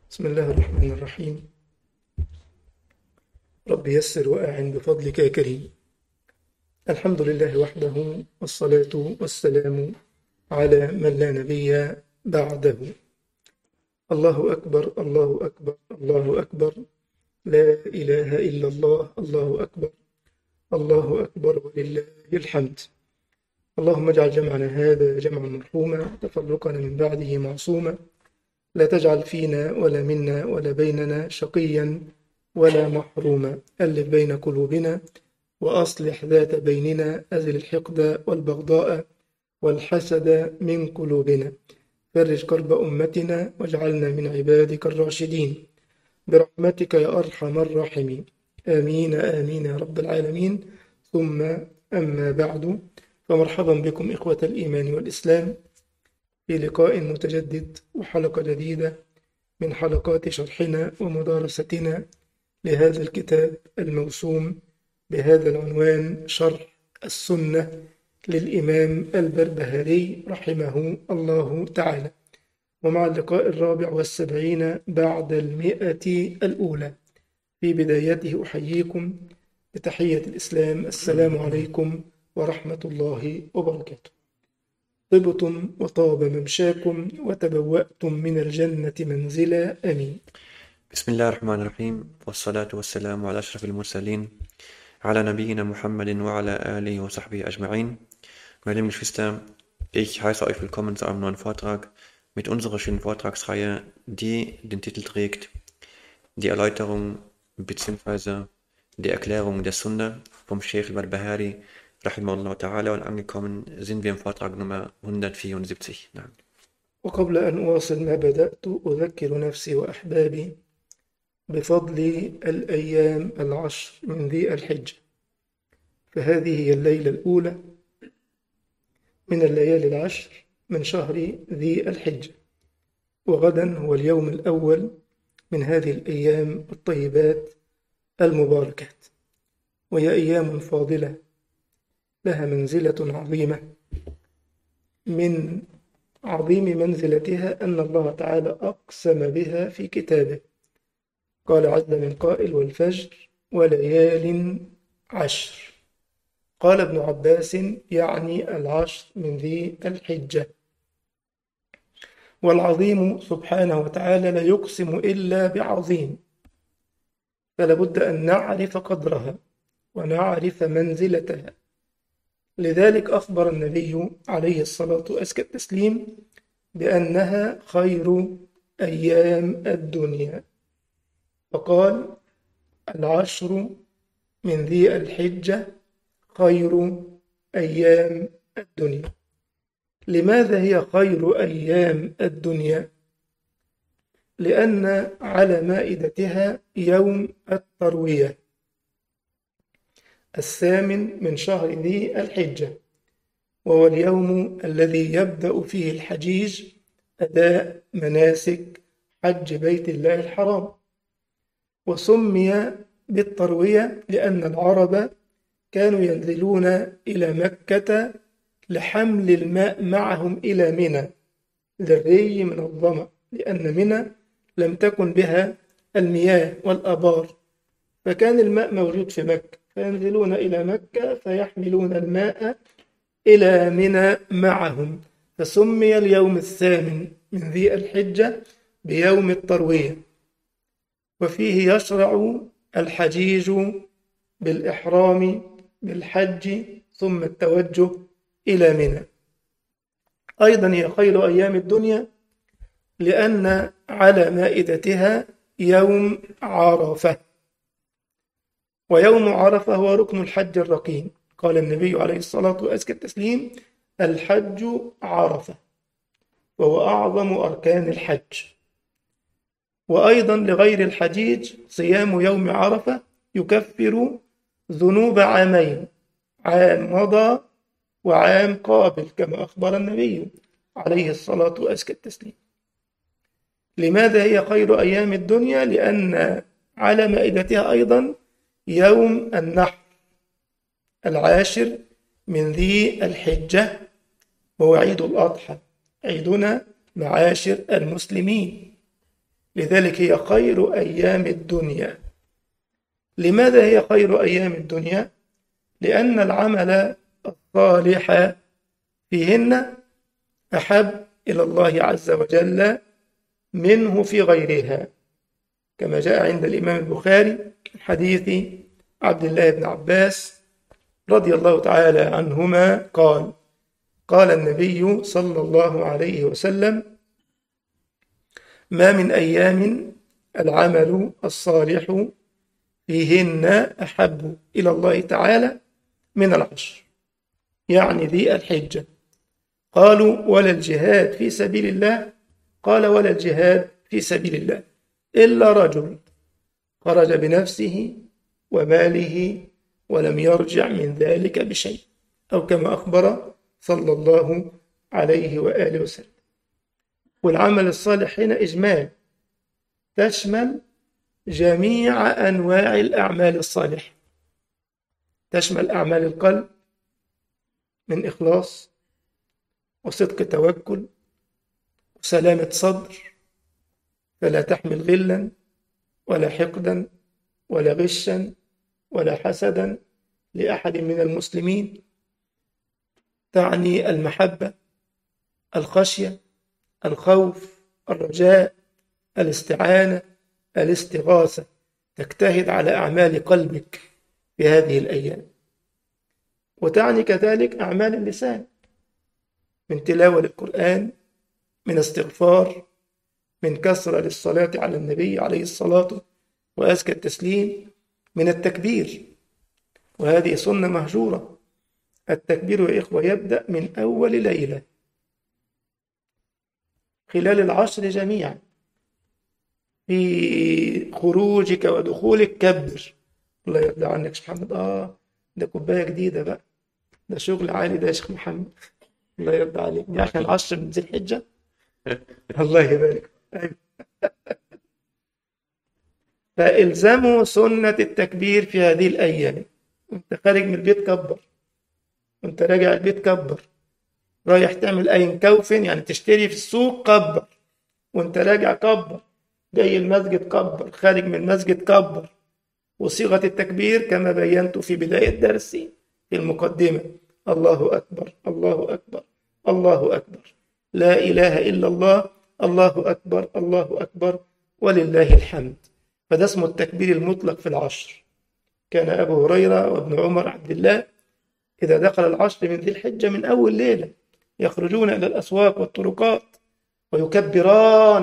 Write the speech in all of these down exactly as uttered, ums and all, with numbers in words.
بسم الله الرحمن الرحيم. رب يسر وأعن بفضلك يا كريم. الحمد لله وحده، والصلاة والسلام على من لا نبي بعده. الله أكبر، الله أكبر، الله أكبر. لا إله إلا الله، الله أكبر، الله أكبر ولله الحمد. اللهم اجعل جمعنا هذا جمعا مرحوما، تفرقنا من بعده معصوما. لا تجعل فينا ولا منا ولا بيننا شقيا ولا محروما. ألف بين قلوبنا وأصلح ذات بيننا. أزل الحقد والبغضاء والحسد من قلوبنا. فرج كرب أمتنا واجعلنا من عبادك الراشدين برحمتك يا أرحم الراحمين. آمين آمين يا رب العالمين. ثم أما بعد، فمرحبا بكم إخوة الإيمان والإسلام في لقاء متجدد وحلقة جديدة من حلقات شرحنا ومدارستنا لهذا الكتاب الموسوم بهذا العنوان: شرح السنة للإمام البربهاري رحمه الله تعالى، ومع اللقاء الرابع والسبعين بعد المئة الأولى. في بدايته أحييكم بتحية الإسلام: السلام عليكم ورحمة الله وبركاته. طبتم وطاب ممشاكم وتبوأتم من الجنة منزلا. آمين. بسم الله الرحمن الرحيم، والصلاة والسلام على أشرف المرسلين, على نبiyina Muhammadin wa ala alihi wa sahbihi ajma'in. Meine lieben Geschwister, ich heiße euch willkommen zu einem neuen Vortrag mit unserer schönen Vortragsreihe, die den Titel trägt: Die Erläuterung bzw. die Erklärung der Sunna vom Sheikh al-Barbahari rahimahullah ta'ala, und angekommen sind wir im Vortrag Nummer hundertvierundsiebzig. Nein. وقبل أن أواصل ما بدأت، أذكر نفسي وأحبابي بفضل الأيام العشر من ذي الحجة. فهذه هي الليلة الأولى من الليالي العشر من شهر ذي الحجة، وغدا هو اليوم الأول من هذه الأيام الطيبات المباركات، وهي أيام فاضلة لها منزلة عظيمة. من عظيم منزلتها أن الله تعالى أقسم بها في كتابه، قال عز من قائل: والفجر وليال عشر. قال ابن عباس: يعني العشر من ذي الحجة. والعظيم سبحانه وتعالى لا يقسم إلا بعظيم، فلا بد أن نعرف قدرها ونعرف منزلتها. لذلك أخبر النبي عليه الصلاة وأزكى التسليم بأنها خير أيام الدنيا، فقال: العشر من ذي الحجة خير أيام الدنيا. لماذا هي خير أيام الدنيا؟ لأن على مائدتها يوم التروية الثامن من شهر ذي الحجة، وهو اليوم الذي يبدأ فيه الحجيج أداء مناسك حج بيت الله الحرام. وسمي بالتروية لأن العرب كانوا ينزلون إلى مكة لحمل الماء معهم إلى منى للري من الظمأ، لأن منى لم تكن بها المياه والآبار، فكان الماء موجود في مكة، فينزلون إلى مكة فيحملون الماء إلى منى معهم. فسمي اليوم الثامن من ذي الحجة بيوم التروية، وفيه يشرع الحجيج بالإحرام بالحج ثم التوجه إلى منى. أيضا هي خير أيام الدنيا لأن على مائدتها يوم عرفة، ويوم عرفة هو ركن الحج الركين. قال النبي عليه الصلاة وأزكى التسليم: الحج عرفة، وهو أعظم أركان الحج. وأيضا لغير الحجيج صيام يوم عرفة يكفر ذنوب عامين، عام مضى وعام قابل، كما أخبر النبي عليه الصلاة وأزكى التسليم. لماذا هي خير أيام الدنيا؟ لأن على مائدتها أيضا يوم النحر العاشر من ذي الحجة، وهو عيد الأضحى، عيدنا معاشر المسلمين. لذلك هي خير أيام الدنيا. لماذا هي خير أيام الدنيا؟ لأن العمل الصالح فيهن أحب إلى الله عز وجل منه في غيرها، كما جاء عند الإمام البخاري من حديث عبد الله بن عباس رضي الله تعالى عنهما قال: قال النبي صلى الله عليه وسلم: ما من أيام العمل الصالح فيهن أحب إلى الله تعالى من العشر، يعني ذي الحجة. قالوا: ولا الجهاد في سبيل الله؟ قال: ولا الجهاد في سبيل الله إلا رجل خرج بنفسه وماله ولم يرجع من ذلك بشيء، أو كما أخبر صلى الله عليه وآله وسلم. والعمل الصالح هنا إجمال، تشمل جميع أنواع الأعمال الصالحة، تشمل أعمال القلب من إخلاص وصدق توكل وسلامة صدر، فلا تحمل غلا ولا حقدا ولا غشا ولا حسدا لأحد من المسلمين، تعني المحبة، الخشية، الخوف، الرجاء، الاستعانة، الاستغاثة. تجتهد على أعمال قلبك في هذه الأيام. وتعني كذلك أعمال اللسان من تلاوة للقرآن، من استغفار، من كثرة للصلاة على النبي عليه الصلاة وأزكى التسليم، من التكبير، وهذه سنة مهجورة. التكبير يا إخوة يبدأ من أول ليلة خلال العشر جميعا، في خروجك ودخولك كبر. الله يرضى عنك يا شيخ محمد. آه ده كوباية جديدة بقى، ده شغل عالي ده يا شيخ محمد، الله يرضى عليك، دي عشان عشر من ذي الحجة. الله يبارك. أيوة. فإلزموا سنة التكبير في هذه الأيام. وانت خارج من البيت كبر، وانت راجع البيت كبر، رايح تعمل أي كوف يعني تشتري في السوق كبر، وانت راجع كبر، جاي المسجد كبر، خارج من المسجد كبر. وصيغة التكبير كما بينت في بداية درسي في المقدمة: الله أكبر، الله أكبر، الله أكبر، لا إله إلا الله، الله أكبر، الله أكبر، ولله الحمد. فده اسمه التكبير المطلق في العشر. كان أبو هريرة وابن عمر عبد الله إذا دخل العشر من ذي الحجة من أول ليلة يخرجون إلى الأسواق والطرقات ويكبران،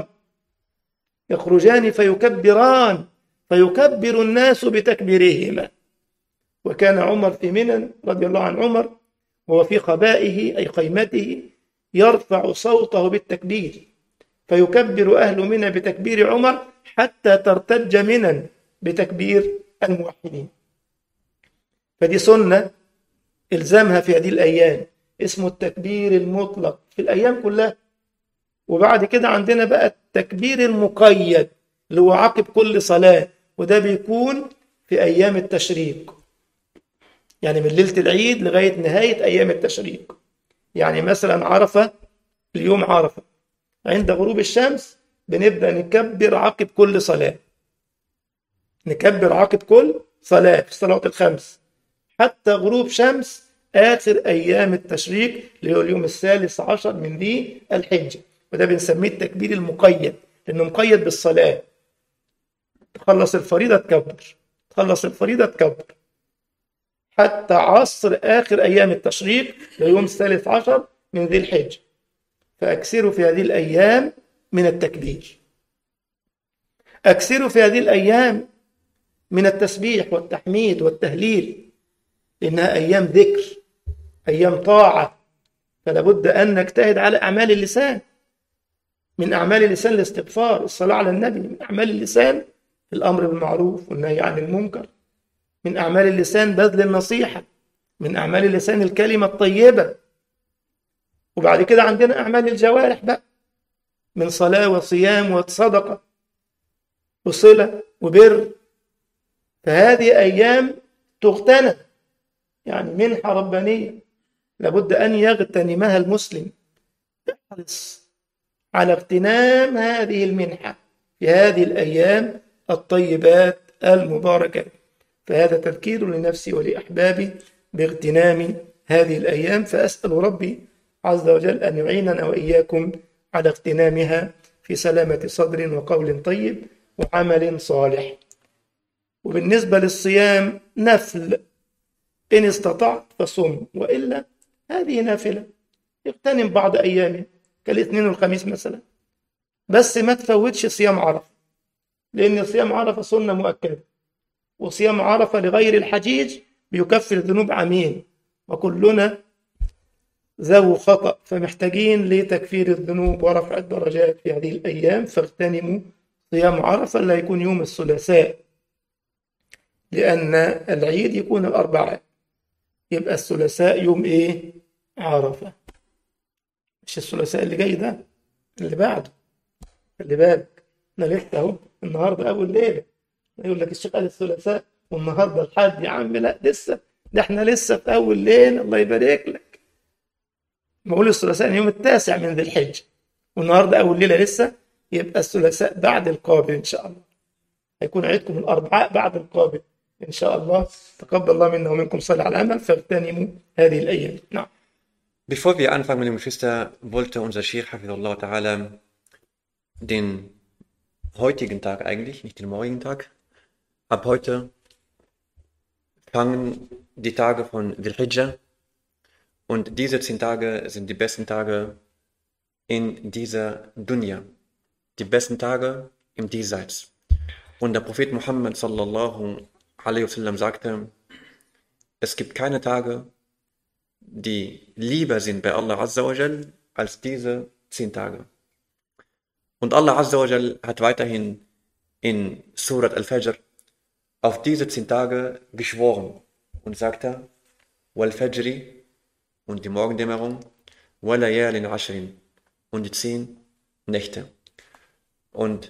يخرجان فيكبران، فيكبر الناس بتكبيرهما. وكان عمر في منى رضي الله عن عمر وهو في خبائه أي خيمته يرفع صوته بالتكبير، فيكبر أهل منى بتكبير عمر حتى ترتج منى بتكبير الموحدين. فدي سنة إلزامها في هذه الأيام، اسمه التكبير المطلق في الأيام كلها. وبعد كده عندنا بقى التكبير المقيد اللي هو عقب كل صلاة، وده بيكون في أيام التشريق، يعني من ليلة العيد لغاية نهاية أيام التشريق. يعني مثلا عرفة، اليوم عرفة عند غروب الشمس بنبدأ نكبر عقب كل صلاة، نكبر عقب كل صلاة في الصلوات الخمس حتى غروب شمس آخر أيام التشريق اللي هو اليوم الثالث عشر من ذي الحجة. وده بنسميه التكبير المقيد لأنه مقيد بالصلاة. تخلص الفريضة تكبر، تخلص الفريضة تكبر حتى عصر آخر أيام التشريق ليوم الثالث عشر من ذي الحجة. فأكثروا في هذه الأيام من التكبير، أكثروا في هذه الأيام من التسبيح والتحميد والتهليل، لأنها أيام ذكر، أيام طاعة. فلا بد أن نجتهد على أعمال اللسان. من أعمال اللسان الاستغفار، الصلاة على النبي. من أعمال اللسان الأمر بالمعروف والنهي عن المنكر. من أعمال اللسان بذل النصيحة. من أعمال اللسان الكلمة الطيبة. وبعد كده عندنا أعمال الجوارح بقى، من صلاة وصيام وصدقة وصلة وبر. فهذه أيام تغتنم، يعني منحة ربانية لابد أن يغتنمها المسلم، يحرص على اغتنام هذه المنحة في هذه الأيام الطيبات المباركات. فهذا تذكير لنفسي ولأحبابي باغتنام هذه الأيام، فأسأل ربي عز وجل أن يعيننا وإياكم على اغتنامها في سلامة صدر وقول طيب وعمل صالح. وبالنسبة للصيام نفل، إن استطعت فصم، وإلا هذه نافلة، اغتنم بعض أيام كالاثنين والخميس مثلا، بس ما تفوتش صيام عرفة، لأن صيام عرفة سنة مؤكدة، وصيام عرفة لغير الحجيج بيكفر ذنوب عامين، وكلنا ذو خطأ، فمحتاجين لتكفير الذنوب ورفع الدرجات في هذه الأيام. فاغتنموا صيام عرفة، اللي هيكون يوم الثلاثاء، لأن العيد يكون الأربعاء، يبقى الثلاثاء يوم إيه؟ عرفة، مش الثلاثاء اللي جاي ده، اللي بعده. خلي بالك، احنا لسه اهو النهارده أول ليلة، يقول لك الشيخ قال الثلاثاء والنهارده الحد، يا عم لا، لسه ده احنا لسه في أول ليلة، الله يبارك لك. بقول الثلاثاء يوم التاسع من ذي الحجة، والنهارده أول ليلة لسه، يبقى الثلاثاء بعد القابل إن شاء الله، هيكون عيدكم الأربعاء بعد القابل إن شاء الله. تقبل الله منا ومنكم صالح العمل، فاغتنموا هذه الأيام. نعم. Bevor wir anfangen mit dem Geschwister, wollte unser Sheikh Hafidullah Ta'ala den heutigen Tag eigentlich, nicht den morgigen Tag, ab heute fangen die Tage von Dhul Hijjah, und diese zehn Tage sind die besten Tage in dieser Dunya, die besten Tage im Diesseits. Und der Prophet Muhammad sallallahu alaihi wasallam sagte, es gibt keine Tage, die lieber sind bei Allah Azza wa Jal als diese zehn Tage. Und Allah Azza wa Jal hat weiterhin in Surat Al-Fajr auf diese zehn Tage geschworen und sagte, Wal Fajri, und die Morgendämmerung, Wa Layalin Ashrin, und die zehn Nächte. Und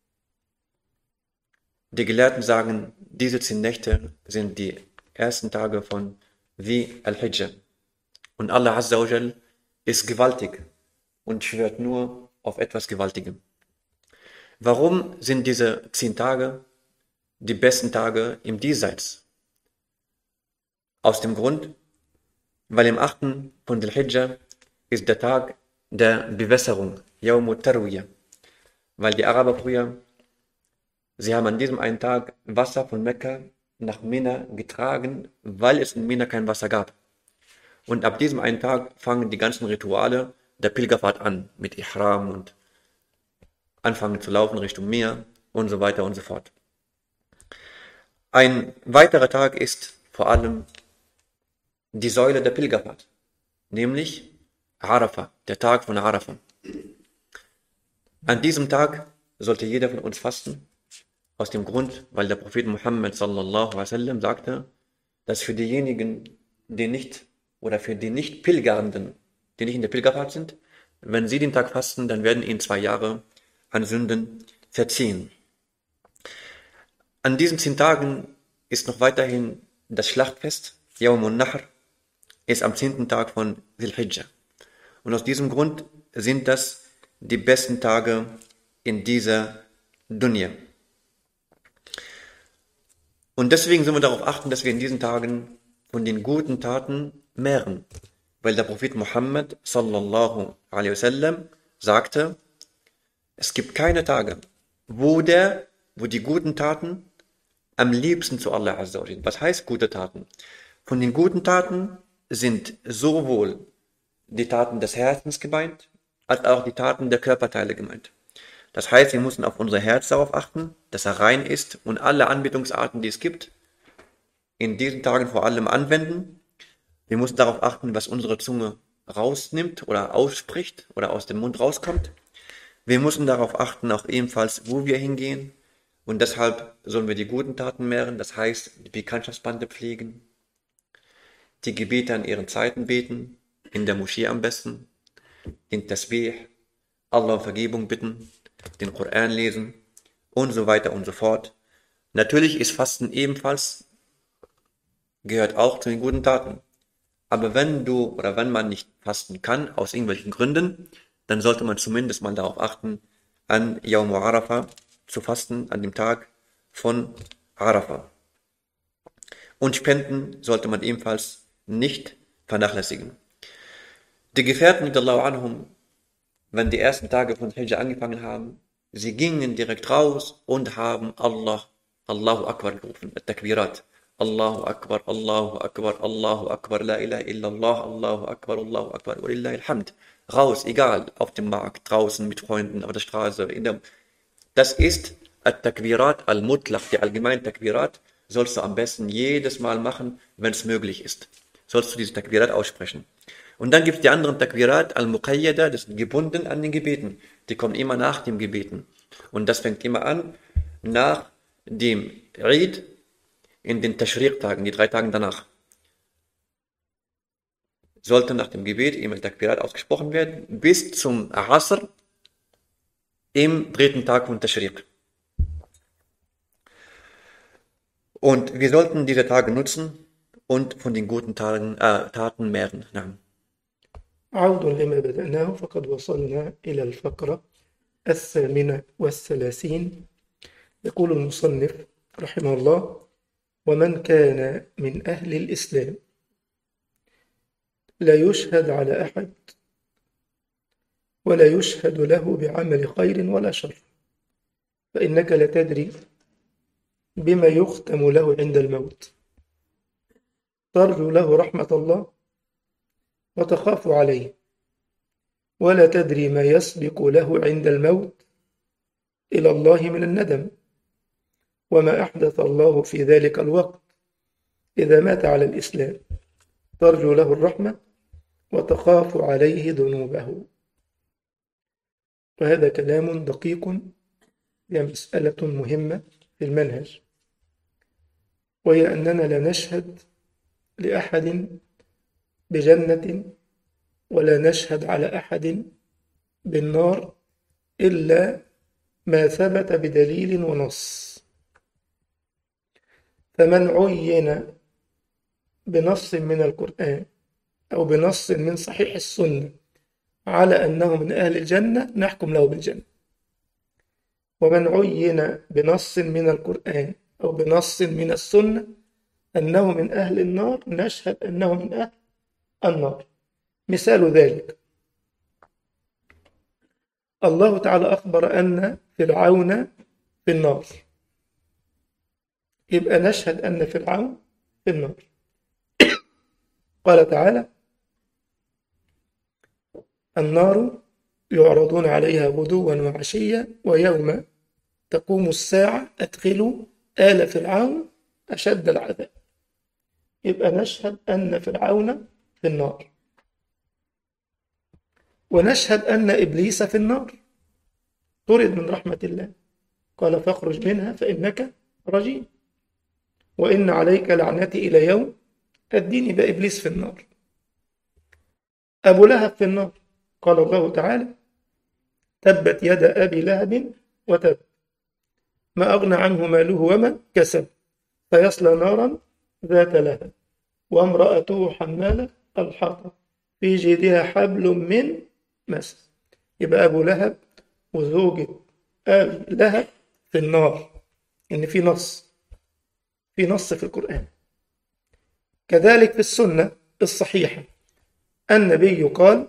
die Gelehrten sagen, diese zehn Nächte sind die ersten Tage von Dhi al-Hijjah. Und Allah Azza wa Jal ist gewaltig und schwört nur auf etwas Gewaltigem. Warum sind diese zehn Tage die besten Tage im Diesseits? Aus dem Grund, weil im achten von Dhul Hijjah ist der Tag der Bewässerung, Yawm Tarwiyah. Weil die Araber früher, sie haben an diesem einen Tag Wasser von Mekka nach Mina getragen, weil es in Mina kein Wasser gab. Und ab diesem einen Tag fangen die ganzen Rituale der Pilgerfahrt an, mit Ihram und anfangen zu laufen Richtung Meer und so weiter und so fort. Ein weiterer Tag ist vor allem die Säule der Pilgerfahrt, nämlich Arafah, der Tag von Arafah. An diesem Tag sollte jeder von uns fasten, aus dem Grund, weil der Prophet Muhammad sallallahu alaihi wasallam sagte, dass für diejenigen, die nicht oder für die nicht Pilgernden, die nicht in der Pilgerfahrt sind, wenn sie den Tag fasten, dann werden ihnen zwei Jahre an Sünden verziehen. An diesen zehn Tagen ist noch weiterhin das Schlachtfest, Yawm al-Nahr, ist am zehnten Tag von Dhul Hijjah. Und aus diesem Grund sind das die besten Tage in dieser Dunya. Und deswegen sollen wir darauf achten, dass wir in diesen Tagen von den guten Taten mehren. Weil der Prophet Muhammad sallallahu alaihi wasallam sagte, es gibt keine Tage, wo der, wo die guten Taten am liebsten zu Allah Azza wa Jal. Was heißt gute Taten? Von den guten Taten sind sowohl die Taten des Herzens gemeint, als auch die Taten der Körperteile gemeint. Das heißt, wir müssen auf unser Herz darauf achten, dass er rein ist, und alle Anbetungsarten, die es gibt, in diesen Tagen vor allem anwenden. Wir müssen darauf achten, was unsere Zunge rausnimmt oder ausspricht oder aus dem Mund rauskommt. Wir müssen darauf achten, auch ebenfalls, wo wir hingehen. Und deshalb sollen wir die guten Taten mehren, das heißt, die Bekanntschaftsbande pflegen, die Gebete an ihren Zeiten beten, in der Moschee am besten, den Tasbih, Allah um Vergebung bitten, den Koran lesen und so weiter und so fort. Natürlich ist Fasten ebenfalls, gehört auch zu den guten Taten. Aber wenn du oder wenn man nicht fasten kann, aus irgendwelchen Gründen, dann sollte man zumindest mal darauf achten, an Yawm Arafah zu fasten an dem Tag von Arafa. Und Spenden sollte man ebenfalls nicht vernachlässigen. Die Gefährten radiallahu anhum, wenn die ersten Tage von Hijjah angefangen haben, sie gingen direkt raus und haben Allah, Allahu Akbar gerufen, Takbirat. Allahu Akbar, Allahu Akbar, Allahu Akbar, La ilaha illallah, Allahu Akbar, Allahu Akbar, Walillahi alhamd. Raus, egal, auf dem Markt, draußen, mit Freunden, auf der Straße. In der das ist At-Takbirat al-Mutlaq, die allgemeinen Takbirat, sollst du am besten jedes Mal machen, wenn es möglich ist. Sollst du diese Takbirat aussprechen. Und dann gibt es die anderen Takbirat al-Muqayyada, das sind gebunden an den Gebeten. Die kommen immer nach dem Gebeten. Und das fängt immer an nach dem Eid, in den Tashriq-Tagen, die drei Tagen danach, sollte nach dem Gebet immer Takbirat ausgesprochen werden, bis zum Asr im dritten Tag von Tashriq. Und wir sollten diese Tage nutzen und von den guten Tagen, äh, Taten mehren. Nein. عود لما بدأناه فقد وصلنا إلى الفقرة الثامنة والثلاثين. يقول المصنف رحمه الله: ومن كان من أهل الإسلام لا يشهد على أحد ولا يشهد له بعمل خير ولا شر، فإنك لا تدري بما يختم له عند الموت، ترجو له رحمة الله وتخاف عليه، ولا تدري ما يسبق له عند الموت إلى الله من الندم، وما أحدث الله في ذلك الوقت إذا مات على الإسلام، ترجو له الرحمة وتخاف عليه ذنوبه. وهذا كلام دقيق، هي مسألة مهمة في المنهج، وهي أننا لا نشهد لأحد بجنة ولا نشهد على أحد بالنار إلا ما ثبت بدليل ونص. فمن عين بنص من القرآن أو بنص من صحيح السنة على أنه من أهل الجنة نحكم له بالجنة، ومن عين بنص من القرآن أو بنص من السنة أنه من أهل النار نشهد أنه من أهل النار. مثال ذلك الله تعالى أخبر أن فرعون في النار، يبقى نشهد أن فرعون في النار. قال تعالى: النار يعرضون عليها غدوا وعشيا ويوم تقوم الساعة أدخلوا آل فرعون أشد العذاب. يبقى نشهد أن فرعون في النار، ونشهد أن إبليس في النار طرد من رحمة الله، قال: فاخرج منها فإنك رجيم، وإن عليك لعنتي إلى يوم الدين. يبقى إبليس في النار. أبو لهب في النار، قال الله تعالى: تبت يد أبي لهب وتب، ما أغنى عنه ماله وما كسب، فيصلى نارا ذات لهب، وامرأته حمالة الحطب، في جيدها حبل من مسد. يبقى أبو لهب وزوجة أبي لهب في النار، إن في نص في نص في القرآن. كذلك في السنة الصحيحة النبي قال: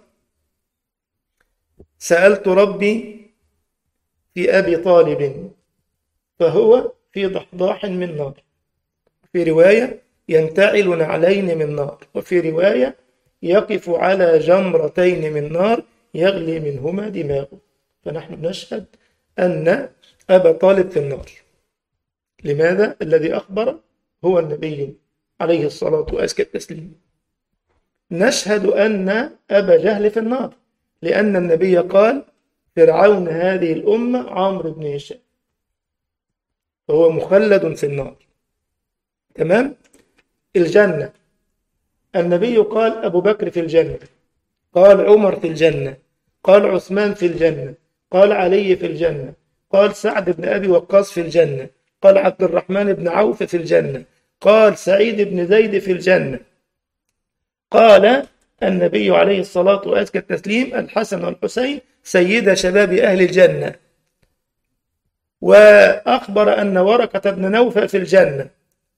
سألت ربي في أبي طالب فهو في ضحضاح من نار، في رواية ينتعل نعلين من نار، وفي رواية يقف على جمرتين من نار يغلي منهما دماغه. فنحن نشهد أن أبا طالب في النار. لماذا؟ الذي أخبر هو النبي عليه الصلاة وأزكى التسليم. نشهد أن أبا جهل في النار، لأن النبي قال: فرعون هذه الأمة عمرو بن هشام، فهو مخلد في النار. تمام؟ الجنة، النبي قال: أبو بكر في الجنة، قال عمر في الجنة، قال عثمان في الجنة، قال علي في الجنة، قال سعد بن أبي وقاص في الجنة، قال عبد الرحمن بن عوف في الجنة، قال سعيد بن زيد في الجنة. قال النبي عليه الصلاة وأزكى التسليم: الحسن والحسين سيد شباب أهل الجنة. وأخبر أن ورقة بن نوفل في الجنة،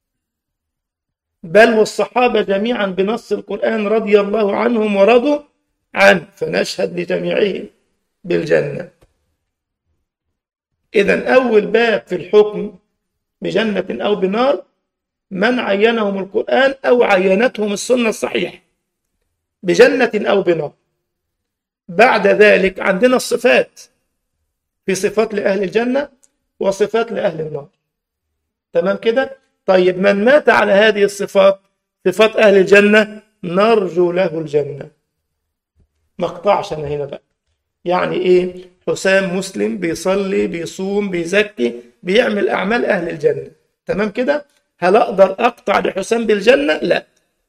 بل والصحابة جميعا بنص القرآن رضي الله عنهم ورضوا عنه، فنشهد لجميعهم بالجنة. إذن أول باب في الحكم بجنة أو بنار من عينهم القرآن أو عينتهم السنة الصحيحة بجنة أو بنار. بعد ذلك عندنا الصفات، في صفات لأهل الجنة وصفات لأهل النار. تمام كده؟ طيب من مات على هذه الصفات، صفات أهل الجنة، نرجو له الجنة. مقطعش أنا هنا بقى، يعني إيه؟ حسام مسلم بيصلي بيصوم بيزكي بيعمل أعمال أهل الجنة. تمام كده؟ هل أقدر أقطع لحسام بالجنة؟ لا،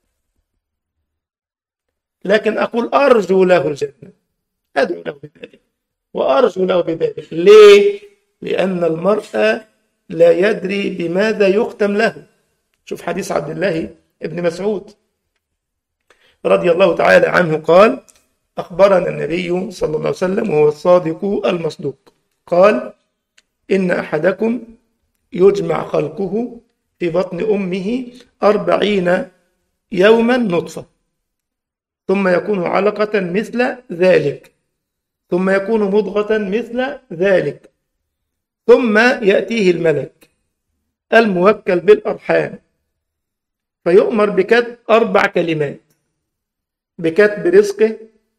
لكن أقول أرجو له الجنة، أدعو له بذلك وأرجو له بذلك. ليه؟ لأن المرء لا يدري بماذا يختم له. شوف حديث عبد الله ابن مسعود رضي الله تعالى عنه قال: أخبرنا النبي صلى الله عليه وسلم وهو الصادق المصدوق قال: إن أحدكم يجمع خلقه في بطن أمه أربعين يوما نطفة، ثم يكون علقة مثل ذلك، ثم يكون مضغة مثل ذلك، ثم يأتيه الملك الموكل بالأرحام فيؤمر بكتب أربع كلمات: بكتب رزقه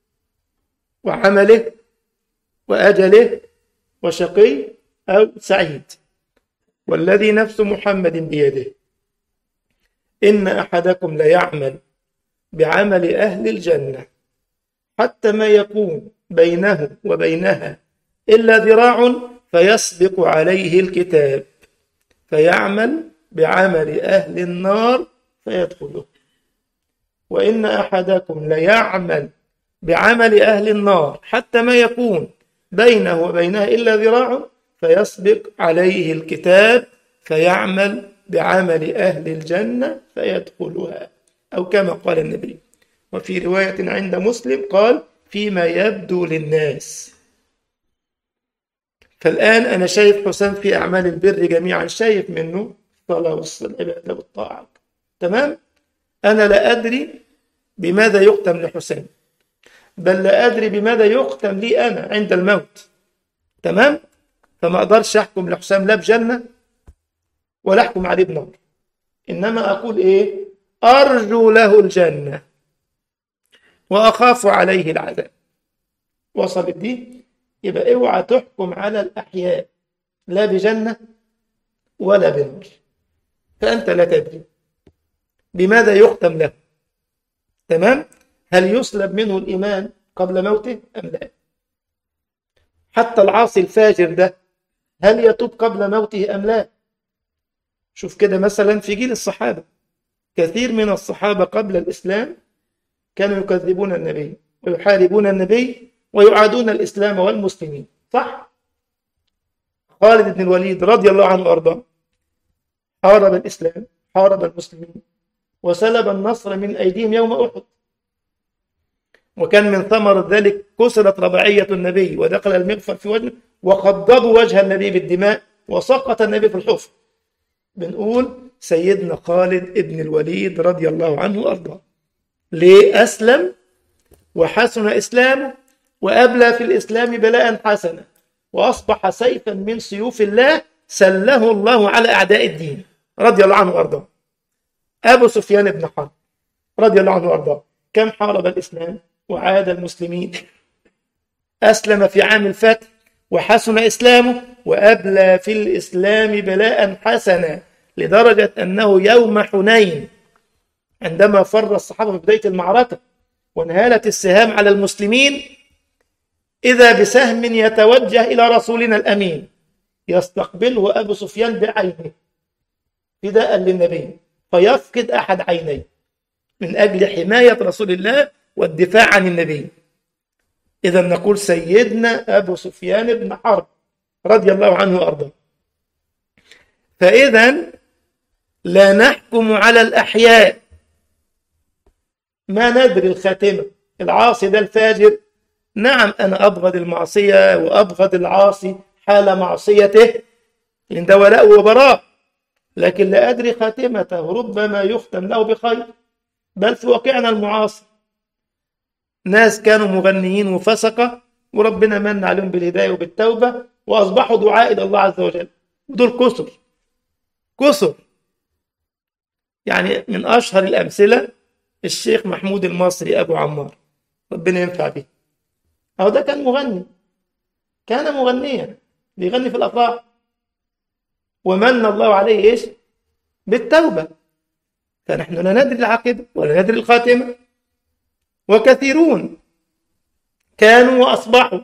وعمله وأجله وشقي أو سعيد. والذي نفس محمد بيده إن أحدكم ليعمل بعمل أهل الجنة حتى ما يكون بينه وبينها إلا ذراع فيسبق عليه الكتاب فيعمل بعمل أهل النار فيدخله. وإن أحدكم ليعمل بعمل أهل النار حتى ما يكون بينه وبينها إلا ذراع فيسبق عليه الكتاب فيعمل بعمل أهل الجنة فيدخلها، أو كما قال النبي. وفي رواية عند مسلم قال: فيما يبدو للناس. فالآن أنا شايف حسام في أعمال البر جميعا، شايف منه الصلاة والعبادة والطاعة. تمام؟ أنا لا أدري بماذا يختم لحسام، بل لا أدري بماذا يختم لي أنا عند الموت. تمام؟ فما أقدرش أحكم لحسام لا بجنة ولا أحكم عليه بنار، إنما أقول إيه؟ أرجو له الجنة وأخاف عليه العذاب. وصلت دي؟ يبقى اوعى تحكم على الأحياء لا بجنة ولا بنار، فأنت لا تدري بماذا يختم له. تمام؟ هل يسلب منه الإيمان قبل موته أم لا؟ حتى العاصي الفاجر ده هل يتوب قبل موته أم لا؟ شوف كده مثلا في جيل الصحابة، كثير من الصحابة قبل الإسلام كانوا يكذبون النبي ويحاربون النبي ويعادون الإسلام والمسلمين، صح؟ خالد بن الوليد رضي الله عنه وأرضاه حارب الإسلام، حارب المسلمين، وسلب النصر من أيديهم يوم أحد، وكان من ثمرة ذلك كسرت رباعية النبي ودخل المغفر في وجهه وقضبوا وجه النبي بالدماء وسقط النبي في الحفر. بنقول سيدنا خالد بن الوليد رضي الله عنه وأرضاه. ليه؟ أسلم وحسن إسلامه وأبلى في الإسلام بلاء حسنا، وأصبح سيفا من سيوف الله سله الله على أعداء الدين رضي الله عنه وأرضاه. أبو سفيان بن حرب رضي الله عنه وأرضاه كم حارب الإسلام وعاد المسلمين، أسلم في عام الفتح وحسن إسلامه وأبلى في الإسلام بلاء حسنا، لدرجة أنه يوم حنين عندما فر الصحابة في بداية المعركة وانهالت السهام على المسلمين، إذا بسهم يتوجه إلى رسولنا الأمين يستقبله أبو سفيان بعينه فداء للنبي فيفقد أحد عينيه من أجل حماية رسول الله والدفاع عن النبي. إذا نقول سيدنا أبو سفيان بن حرب رضي الله عنه وأرضاه. فإذا لا نحكم على الأحياء، ما ندري الخاتمة. العاصي ده الفاجر، نعم أنا أبغض المعصية وأبغض العاصي حال معصيته، لأن ده ولاء وبراء، لكن لا أدري خاتمته، ربما يختم له بخير. بل في واقعنا المعاصر ناس كانوا مغنيين وفسقة وربنا من عليهم بالهداية وبالتوبة وأصبحوا دعاء إلى الله عز وجل، ودول كسر كسر. يعني من أشهر الأمثلة الشيخ محمود المصري أبو عمار، ربنا ينفع به. أو ده كان مغني، كان مغنيا بيغني في الأفراح، ومن الله عليه إيش؟ بالتوبة. فنحن لا ندري العاقبة ولا ندري الخاتمة. وكثيرون كانوا وأصبحوا،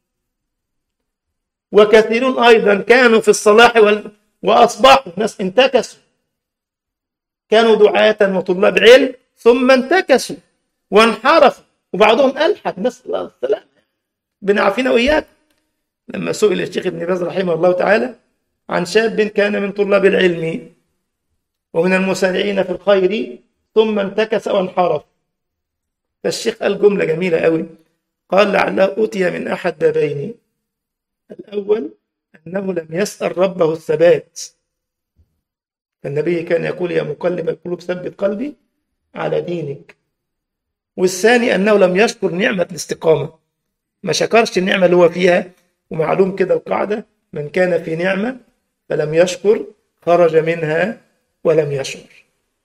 وكثيرون أيضا كانوا في الصلاح وال... وأصبحوا ناس انتكسوا، كانوا دعاة وطلاب علم ثم انتكسوا وانحرفوا، وبعضهم ألحد، نسأل الله السلامة، بنعافينا وإياك. لما سئل الشيخ ابن باز رحمه الله تعالى عن شاب كان من طلاب العلم ومن المسارعين في الخير ثم انتكس وانحرف، فالشيخ قال جملة جميلة قوي، قال لعله أوتي من أحد بابين، الأول أنه لم يسأل ربه الثبات، فالنبي كان يقول يا مقلب القلوب ثبت قلبي على دينك. والثاني أنه لم يشكر نعمة الاستقامة، ما شكرش النعمة اللي هو فيها. ومعلوم كده القاعدة، من كان في نعمة فلم يشكر خرج منها ولم يشعر.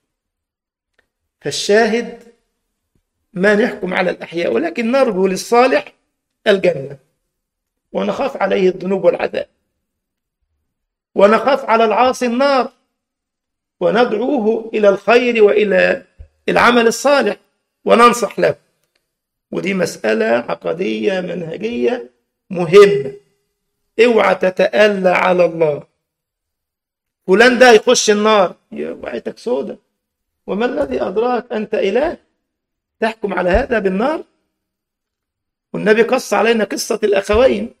فالشاهد ما نحكم على الأحياء، ولكن نرجو للصالح الجنة، ونخاف عليه الذنوب والعذاب، ونخاف على العاصي النار، وندعوه إلى الخير وإلى العمل الصالح وننصح له. ودي مسألة عقدية منهجية مهمة. اوعى تتألى على الله، فلان ده يخش النار، يا وعيتك سودة، وما الذي أدراك أنت إله تحكم على هذا بالنار؟ والنبي قص علينا قصة الأخوين،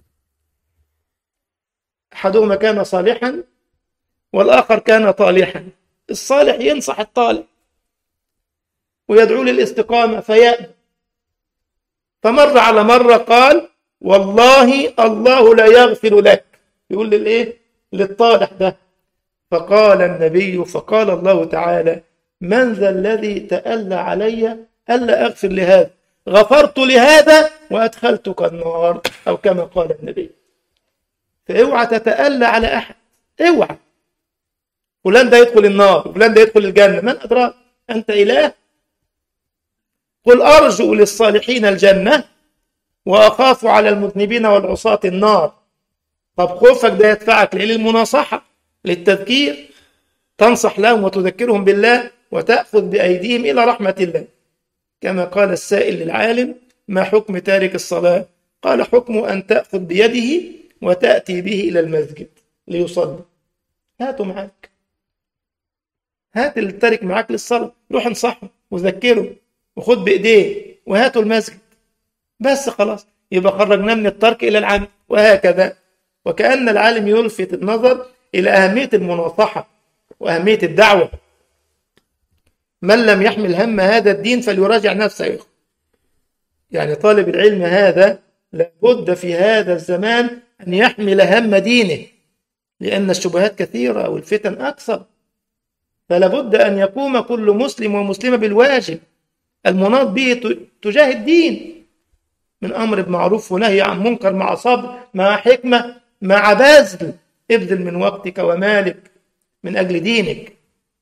أحدهما كان صالحا والآخر كان طالحا. الصالح ينصح الطالح ويدعو للاستقامة فيأبى، فمر على مرة قال والله الله لا يغفر لك، يقول للإيه؟ للطالح ده. فقال النبي فقال الله تعالى من ذا الذي تألى علي ألا أغفر لهذا، غفرت لهذا وأدخلتك النار، أو كما قال النبي. فاوعى تتألى على أحد، اوعى فلان ده يدخل النار وفلان ده يدخل الجنة، من أدراك أنت إله؟ قل أرجو للصالحين الجنة وأخاف على المذنبين والعصاة النار. طب خوفك ده يدفعك للمناصحة، للتذكير، تنصح لهم وتذكرهم بالله وتأخذ بأيديهم إلى رحمة الله. كما قال السائل للعالم ما حكم تارك الصلاة؟ قال حكم أن تأخذ بيده وتأتي به إلى المسجد ليصلي. هاته معاك، هات اللي تارك معاك للصلاة، روح انصحه وذكره وخد بإيديه وهاته المسجد، بس خلاص يبقى خرجنا من الترك إلى العمل. وهكذا، وكأن العالم يلفت النظر إلى أهمية المناصحة وأهمية الدعوة. من لم يحمل هم هذا الدين فليراجع نفسه. يعني طالب العلم هذا لابد في هذا الزمان أن يحمل هم دينه، لأن الشبهات كثيرة والفتن أكثر، فلابد أن يقوم كل مسلم ومسلمة بالواجب المناط به تجاه الدين، من أمر بمعروف ونهي عن منكر، مع صبر، مع حكمة، مع بذل، ابذل من وقتك ومالك من أجل دينك.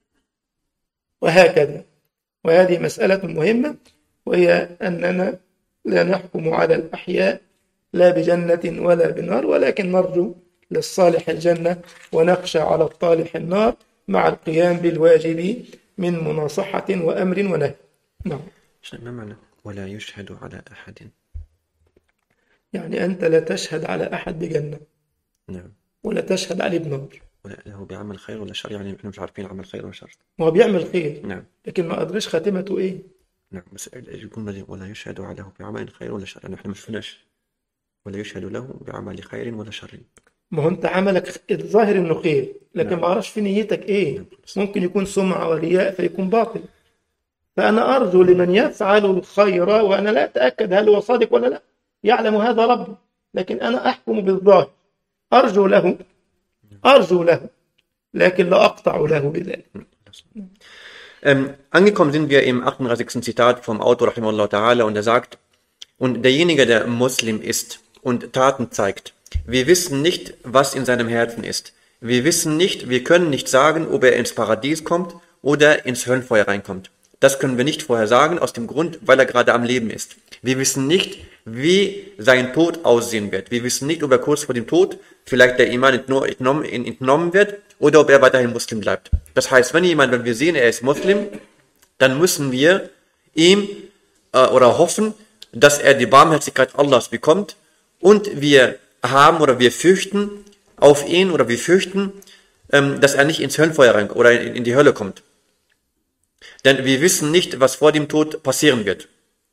وهكذا. وهذه مسألة مهمة، وهي أننا لا نحكم على الأحياء لا بجنة ولا بنار، ولكن نرجو للصالح الجنة ونخشى على الطالح النار، مع القيام بالواجب من مناصحة وأمر ونهي. نعم. ما معنى ولا يشهد على أحد؟ يعني أنت لا تشهد على أحد بجنة، نعم، ولا تشهد عليه بنار، ولا له بعمل خير ولا شر. يعني احنا مش عارفين عمل خير ولا شر. ما هو بيعمل خير، نعم، لكن ما أدريش خاتمته إيه. نعم، بس يقول ولا يشهد له بعمل خير ولا شر، احنا مش فناش ولا يشهد له بعمل خير ولا شر. ما هو أنت عملك الظاهر إنه خير، لكن نعم. ما أعرفش في نيتك إيه. نعم. ممكن يكون سمعة ورياء فيكون باطل. فأنا أرجو لمن يفعل الخير وأنا لا أتأكد هل هو صادق ولا لا، يعلم هذا ربي، لكن أنا أحكم بالظاهر، أرجو له أرجو له لكن لا أقطع له بذلك. Ähm, angekommen sind wir im achtunddreißigsten Zitat vom Autor rahimahullah ta'ala, und er sagt: Und derjenige, der Muslim ist und Taten zeigt, wir wissen nicht, was in seinem Herzen ist. Wir wissen nicht, wir können nicht sagen, ob er ins Paradies kommt oder ins Höllenfeuer reinkommt. Das können wir nicht vorher sagen, aus dem Grund, weil er gerade am Leben ist. Wir wissen nicht, wie sein Tod aussehen wird. Wir wissen nicht, ob er kurz vor dem Tod vielleicht der Iman entnommen, entnommen wird oder ob er weiterhin Muslim bleibt. Das heißt, wenn jemand, wenn wir sehen, er ist Muslim, dann müssen wir ihm äh, oder hoffen, dass er die Barmherzigkeit Allahs bekommt, und wir haben oder wir fürchten auf ihn oder wir fürchten, ähm, dass er nicht ins Höllenfeuer rein oder in, in die Hölle kommt. Denn wir wissen nicht, was vor dem Tod passieren wird.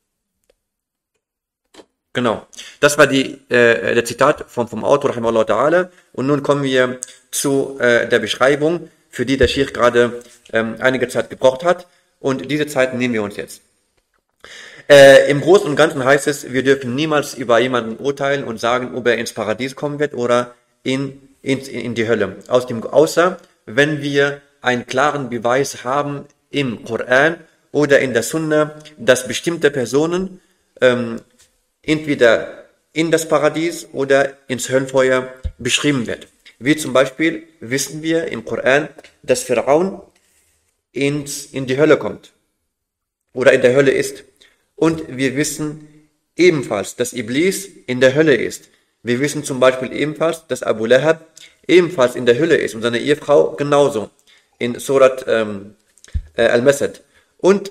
Genau. Das war die, äh, der Zitat vom, vom Autor rahimahullah ta'ala. Und nun kommen wir zu äh, der Beschreibung, für die der Sheikh gerade ähm, einige Zeit gebraucht hat. Und diese Zeit nehmen wir uns jetzt. Äh, Im Großen und Ganzen heißt es, wir dürfen niemals über jemanden urteilen und sagen, ob er ins Paradies kommen wird oder in, in, in die Hölle. Aus dem, außer wenn wir einen klaren Beweis haben im Koran oder in der Sunna, dass bestimmte Personen ähm, entweder in das Paradies oder ins Höllenfeuer beschrieben wird. Wie zum Beispiel wissen wir im Koran, dass Pharaon ins, in die Hölle kommt oder in der Hölle ist. Und wir wissen ebenfalls, dass Iblis in der Hölle ist. Wir wissen zum Beispiel ebenfalls, dass Abu Lahab ebenfalls in der Hölle ist und seine Ehefrau genauso. In Surat ähm, äh, Al-Masad. Und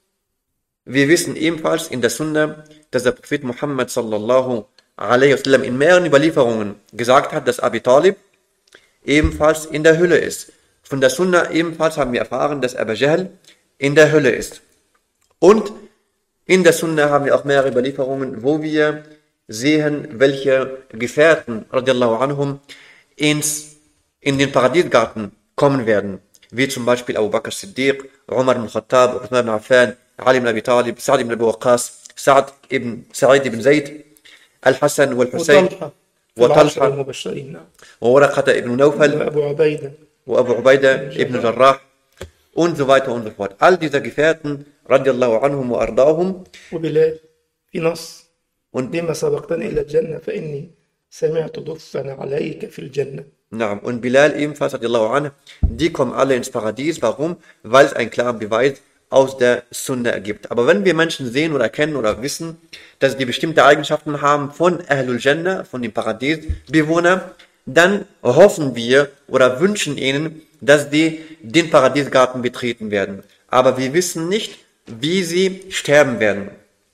wir wissen ebenfalls in der Sunna, dass der Prophet Muhammad sallallahu alaihi wasallam in mehreren Überlieferungen gesagt hat, dass Abi Talib ebenfalls in der Hölle ist. Von der Sunna ebenfalls haben wir erfahren, dass Abu Jahl in der Hölle ist. Und in der Sunna haben wir auch mehrere Überlieferungen, wo wir sehen, welche Gefährten radiallahu anhum ins, in den Paradiesgarten kommen werden. Wie zum Beispiel Abu Bakr Siddiq, Umar ibn Khattab, Uthman ibn Affan, Ali ibn Abi Talib, Sa'd ibn Abi Waqqas, Sa'd ibn Sa'id ibn Zayd, Al-Hassan wal-Husayn, وطلحة المبشرين وورقة ibn Nawfal, وأبو عبيدة وأبو عبيدة ibn Jarrah und so weiter und so fort. All diese Gefährten radiallahu anhum wa ardahum. وبلال في نص Und بما سبقتني إلى الجنة فإني سمعت دفا عليك في الجنة. Naam. Und Bilal ebenfalls, radiallahu anhu, die kommen alle ins Paradies. Warum? Weil es einen klaren Beweis aus der Sunna ergibt. Aber wenn wir Menschen sehen oder erkennen oder wissen, dass die bestimmte Eigenschaften haben von Ahlul Jannah, von den Paradiesbewohnern, dann hoffen wir oder wünschen ihnen, dass die den Paradiesgarten betreten werden. Aber wir wissen nicht, wie sie sterben werden.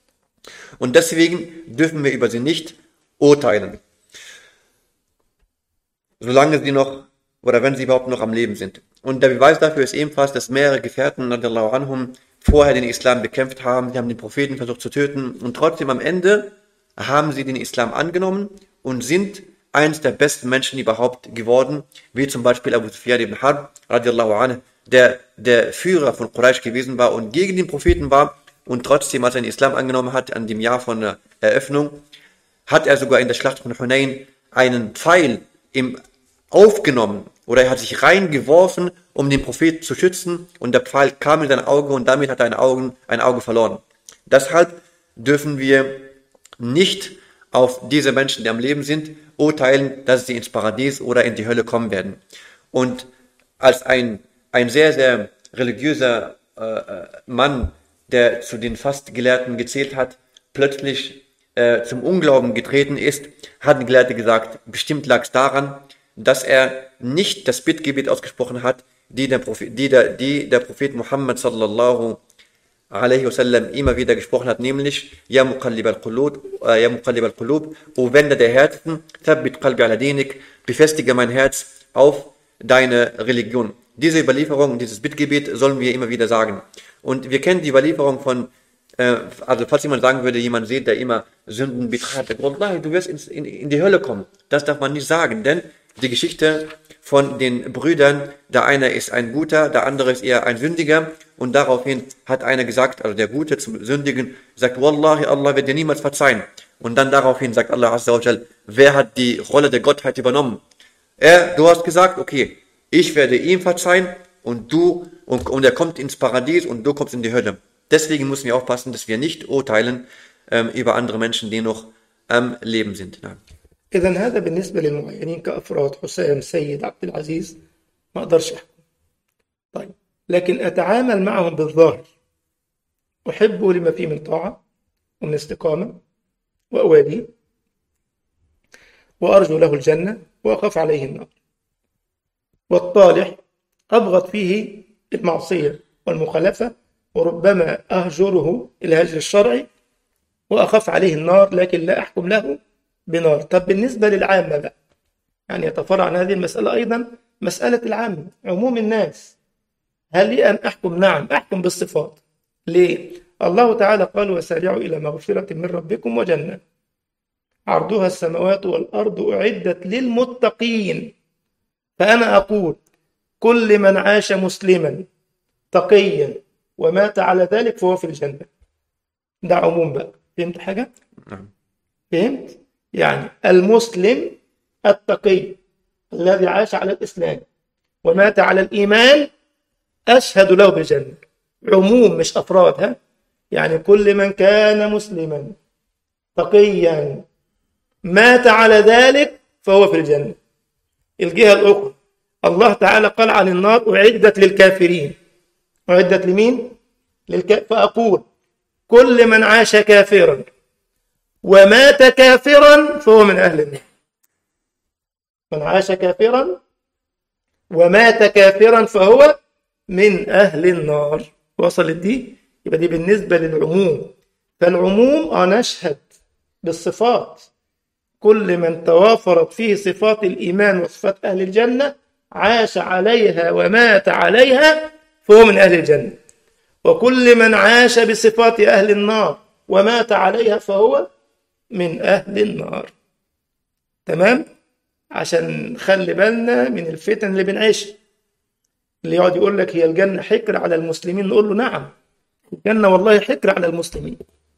Und deswegen dürfen wir über sie nicht urteilen. Solange sie noch, oder wenn sie überhaupt noch am Leben sind. Und der Beweis dafür ist ebenfalls, dass mehrere Gefährten, radiallahu anhum, vorher den Islam bekämpft haben, die haben den Propheten versucht zu töten, und trotzdem am Ende haben sie den Islam angenommen und sind eines der besten Menschen überhaupt geworden, wie zum Beispiel Abu Sufyan ibn Harb, radiallahu anhu, der der Führer von Quraysh gewesen war und gegen den Propheten war, und trotzdem, als er den Islam angenommen hat, an dem Jahr von der Eröffnung, hat er sogar in der Schlacht von Hunayn einen Pfeil im aufgenommen, oder er hat sich reingeworfen, um den Propheten zu schützen, und der Pfeil kam in sein Auge und damit hat er ein Auge, ein Auge verloren. Deshalb dürfen wir nicht auf diese Menschen, die am Leben sind, urteilen, dass sie ins Paradies oder in die Hölle kommen werden. Und als ein, ein sehr, sehr religiöser äh, Mann, der zu den Fastgelehrten gezählt hat, plötzlich äh, zum Unglauben getreten ist, hat ein Gelehrter gesagt, bestimmt lag es daran, dass er nicht das Bittgebet ausgesprochen hat, die der Prophet, die der, die der Prophet Muhammad sallallahu alaihi wasallam immer wieder gesprochen hat, nämlich Ya Muqallib al-Qulub, äh, Ya Muqallib al-Qulub, O Wender der Herzen, Thabbit qalbi ala dinik, befestige mein Herz auf deine Religion. Diese Überlieferung, dieses Bittgebet sollen wir immer wieder sagen. Und wir kennen die Überlieferung von, äh, also falls jemand sagen würde, jemand sieht, der immer Sünden betreibt, Wallahi, du wirst ins, in, in die Hölle kommen. Das darf man nicht sagen, denn die Geschichte von den Brüdern, der eine ist ein Guter, der andere ist eher ein Sündiger, und daraufhin hat einer gesagt, also der Gute zum Sündigen, sagt, Wallahi, Allah wird dir niemals verzeihen. Und dann daraufhin sagt Allah Azza wa Jal, wer hat die Rolle der Gottheit übernommen? Er, du hast gesagt, okay, ich werde ihm verzeihen und du, und, und er kommt ins Paradies und du kommst in die Hölle. Deswegen müssen wir aufpassen, dass wir nicht urteilen ähm, über andere Menschen, die noch am Leben sind. Ja. إذا هذا بالنسبة للمعينين كأفراد حسام سيد عبد العزيز ما أقدرش أحكم. طيب لكن أتعامل معهم بالظاهر، أحبه لما فيه من طاعة ومن استقامة وأواليه، وأرجو له الجنة وأخاف عليه النار. والطالح أبغض فيه المعصية والمخالفة، وربما أهجره الهجر الشرعي وأخاف عليه النار، لكن لا أحكم له بنار. طب بالنسبة للعامة بقى، يعني يتفرع عن هذه المسألة أيضا مسألة العامة، عموم الناس، هل لي أن أحكم؟ نعم، أحكم بالصفات. ليه؟ الله تعالى قال: وسارعوا إلى مغفرة من ربكم وجنة عرضها السماوات والأرض أعدت للمتقين. فأنا أقول: كل من عاش مسلما تقيا ومات على ذلك فهو في الجنة. ده عموم بقى. فهمت حاجة؟ نعم. فهمت؟ يعني المسلم التقي الذي عاش على الإسلام ومات على الإيمان أشهد له بالجنة. عموم مش أفراد، ها؟ يعني كل من كان مسلما تقيا مات على ذلك فهو في الجنة. الجهة الأخرى الله تعالى قال عن النار: أعدت للكافرين. أعدت لمين؟ للك... فأقول: كل من عاش كافرا ومات كافرا فهو من أهل النار. من عاش كافرا ومات كافرا فهو من أهل النار. وصلت دي؟ يبقى دي بالنسبة للعموم. فالعموم نشهد بالصفات، كل من توافرت فيه صفات الإيمان وصفات أهل الجنة عاش عليها ومات عليها فهو من أهل الجنة. وكل من عاش بصفات أهل النار ومات عليها فهو من أهل النار. تمام؟ عشان نخلي بالنا من الفتن اللي بنعيشها. اللي يقعد يقول لك هي الجنة حكر على المسلمين، نقول له: نعم، الجنة والله حكر على المسلمين.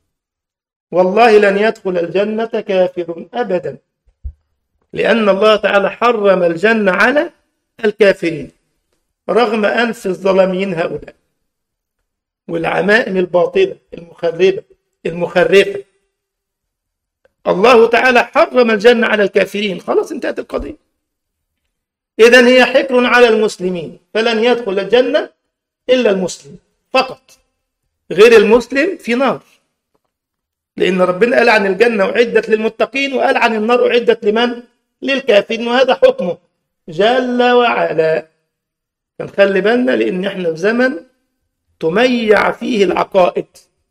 والله لن يدخل الجنة كافر أبدا، لأن الله تعالى حرم الجنة على الكافرين رغم أنف الظلميين هؤلاء والعمائم الباطلة المخربة المخرفة. الله تعالى حرم الجنة على الكافرين، خلاص انتهت القضية. إذن هي حكر على المسلمين، فلن يدخل الجنة إلا المسلم فقط، غير المسلم في نار، لأن ربنا قال عن الجنة أعدت للمتقين وقال عن النار أعدت لمن؟ للكافرين، وهذا حكمه جل وعلا. فنخلي بالنا، لأن احنا في زمن تميع فيه العقائد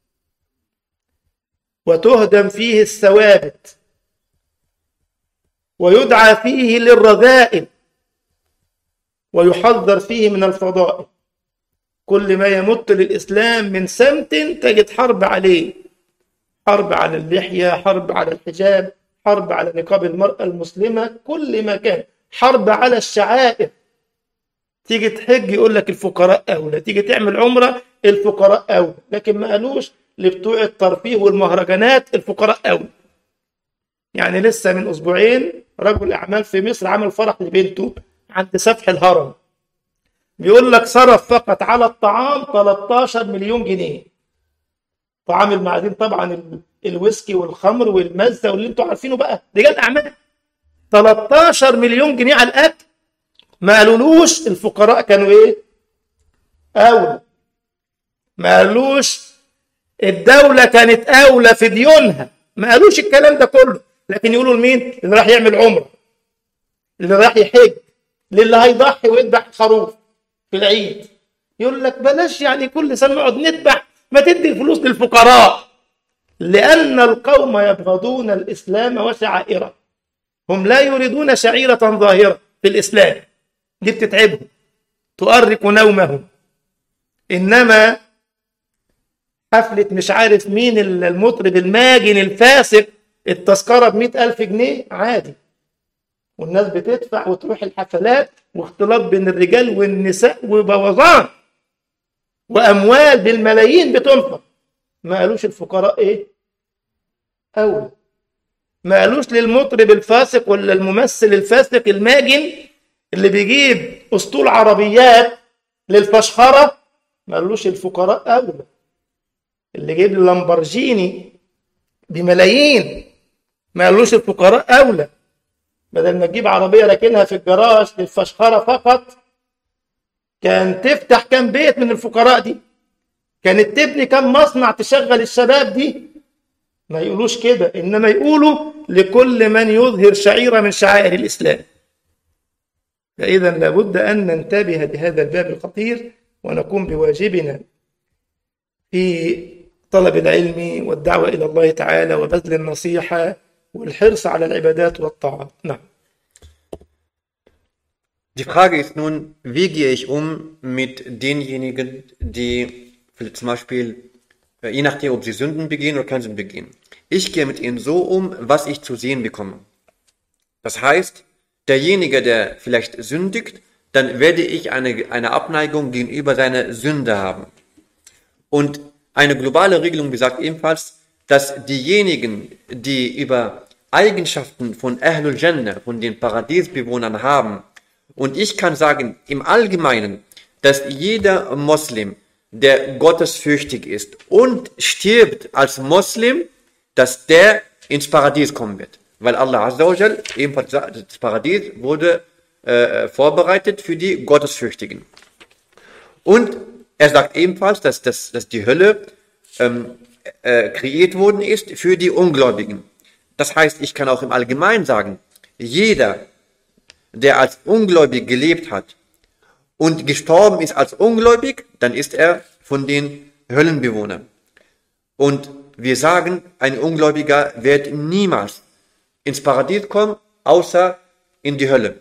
وتهدم فيه الثوابت ويدعى فيه للرذائل ويحذر فيه من الفضائل. كل ما يمت للإسلام من سمت تجد حرب عليه، حرب على اللحية، حرب على الحجاب، حرب على نقاب المرأة المسلمة، كل ما كان حرب على الشعائر. تيجي تحج يقول لك الفقراء أولى، تيجي تعمل عمرة الفقراء أولى، لكن ما قالوش لبتوع الترفيه والمهرجانات الفقراء أولى. يعني لسه من أسبوعين رجل أعمال في مصر عمل فرح لبنته عند سفح الهرم، بيقول لك صرف فقط على الطعام ثلاثة عشر مليون جنيه. طعام المعادين طبعا، الويسكي والخمر والمزة واللي انتوا عارفينه بقى، رجال أعمال. ثلاثة عشر مليون جنيه على الأكل. ما قالولوش الفقراء كانوا إيه؟ أولى. ما قالوش الدولة كانت أولى في ديونها، ما قالوش الكلام ده كله، لكن يقولوا لمين؟ اللي راح يعمل عمرة، اللي راح يحج، اللي هيضحي ويذبح خروف في العيد. يقول لك بلاش يعني كل سنة نقعد نذبح، ما تدي الفلوس للفقراء. لأن القوم يبغضون الإسلام وشعائره، هم لا يريدون شعيرة ظاهرة في الإسلام، دي بتتعبهم تؤرق نومهم. إنما حفلة مش عارف مين المطرب الماجن الفاسق، التذكرة بمئة ألف جنيه عادي، والناس بتدفع وتروح الحفلات، واختلاط بين الرجال والنساء وبوظان وأموال بالملايين بتنفق. ما قالوش الفقراء إيه؟ أولى. ما قالوش للمطرب الفاسق ولا الممثل الفاسق الماجن اللي بيجيب أسطول عربيات للفشخرة، ما قالوش الفقراء أولى. اللي جيب لامبرجيني بملايين ما قالوش الفقراء أولى. بدل ما تجيب عربية راكنها في الجراج للفشخرة فقط، كان تفتح كم بيت من الفقراء دي، كانت تبني كم مصنع تشغل الشباب دي. ما يقولوش كده، إنما يقولوا لكل من يظهر شعيرة من شعائر الإسلام. فإذا لابد أن ننتبه لهذا الباب الخطير ونقوم بواجبنا في طلب العلم والدعوة إلى الله تعالى وبذل النصيحة والحرص على العبادات والطاعات. نعم. Die Frage ist nun, wie gehe ich um mit denjenigen, die zum Beispiel, je nachdem, ob sie Sünden begehen oder keine Sünden begehen. Ich gehe mit ihnen so um, was ich zu sehen bekomme. Das heißt, derjenige, der vielleicht sündigt, dann werde ich eine, eine Abneigung gegenüber seiner Sünde haben. Und eine globale Regelung besagt ebenfalls, dass diejenigen, die über Eigenschaften von Ahlul Jannah, von den Paradiesbewohnern haben, und ich kann sagen, im Allgemeinen, dass jeder Moslem, der gottesfürchtig ist und stirbt als Moslem, dass der ins Paradies kommen wird. Weil Allah Azza wa Jal, ebenfalls das Paradies wurde äh, vorbereitet für die Gottesfürchtigen. Und er sagt ebenfalls, dass, dass, dass die Hölle ähm, äh, kreiert worden ist für die Ungläubigen. Das heißt, ich kann auch im Allgemeinen sagen, jeder, der als ungläubig gelebt hat und gestorben ist als ungläubig, dann ist er von den Höllenbewohnern. Und wir sagen, ein Ungläubiger wird niemals ins Paradies kommen, außer in die Hölle.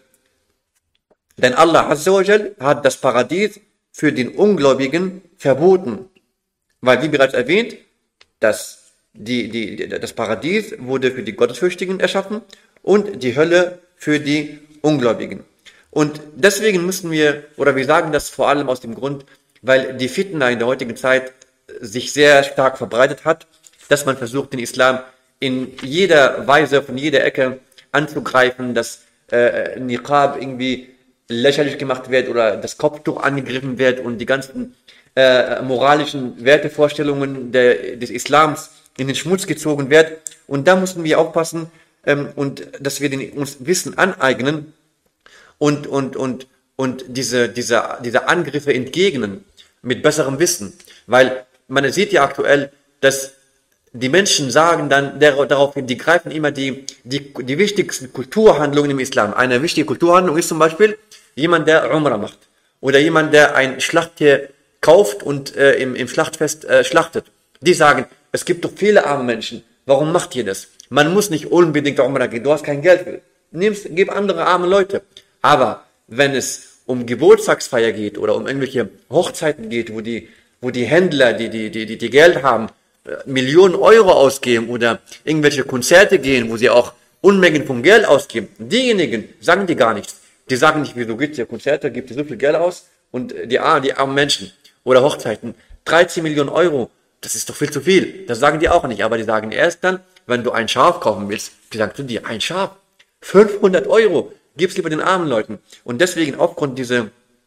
Denn Allah Azza wa Jal hat das Paradies für den Ungläubigen verboten. Weil, wie bereits erwähnt, das, die, die, das Paradies wurde für die Gottesfürchtigen erschaffen und die Hölle für die Ungläubigen. Und deswegen müssen wir, oder wir sagen das vor allem aus dem Grund, weil die Fitna in der heutigen Zeit sich sehr stark verbreitet hat, dass man versucht, den Islam in jeder Weise, von jeder Ecke anzugreifen, dass äh, Niqab irgendwie lächerlich gemacht wird oder das Kopftuch angegriffen wird und die ganzen äh, moralischen Wertevorstellungen der, des Islams in den Schmutz gezogen wird. Und da müssen wir aufpassen, ähm, und dass wir den, uns Wissen aneignen und, und, und, und diese, diese, diese Angriffe entgegnen mit besserem Wissen. Weil man sieht ja aktuell, dass die Menschen sagen dann daraufhin, die greifen immer die, die, die wichtigsten Kulturhandlungen im Islam. Eine wichtige Kulturhandlung ist zum Beispiel jemand, der Umrah macht. Oder jemand, der ein Schlachttier kauft und äh, im, im Schlachtfest äh, schlachtet. Die sagen, es gibt doch viele arme Menschen. Warum macht ihr das? Man muss nicht unbedingt Umrah gehen. Du hast kein Geld für. Nimmst, gib andere arme Leute. Aber wenn es um Geburtstagsfeier geht oder um irgendwelche Hochzeiten geht, wo die, wo die Händler, die, die, die, die Geld haben, Millionen Euro ausgeben oder irgendwelche Konzerte gehen, wo sie auch Unmengen von Geld ausgeben, diejenigen sagen die gar nichts. Die sagen nicht, wieso gibt es ja Konzerte, gibt ihr so viel Geld aus und die, die armen Menschen oder Hochzeiten, dreizehn Millionen Euro, das ist doch viel zu viel. Das sagen die auch nicht, aber die sagen erst dann, wenn du ein Schaf kaufen willst, die sagen zu dir, ein Schaf, fünfhundert Euro, gib's lieber den armen Leuten. Und deswegen aufgrund dieser,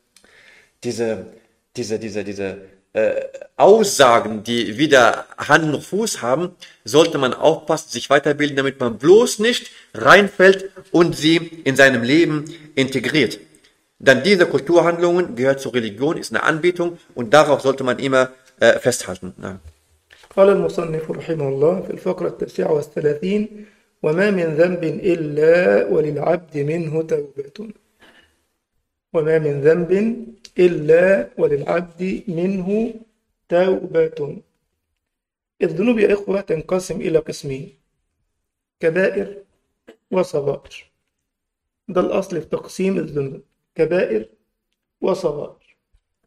diese, diese, diese, diese äh, Aussagen, die weder Hand noch Fuß haben, sollte man aufpassen, sich weiterbilden, damit man bloß nicht reinfällt und sie in seinem Leben integriert. Dann diese Kulturhandlungen gehört zur Religion, ist eine Anbetung und darauf sollte man immer äh, festhalten. Ja. قال المصنف رحمه الله في الفقرة التاسعة والثلاثين وما من ذنب إلا وللعبد منه توبة وما من ذنب إلا وللعبد منه توبة. الذنوب يا إخوة تنقسم إلى قسمين، كبائر وصغائر. ده الأصل في تقسيم الذنوب، كبائر وصغائر.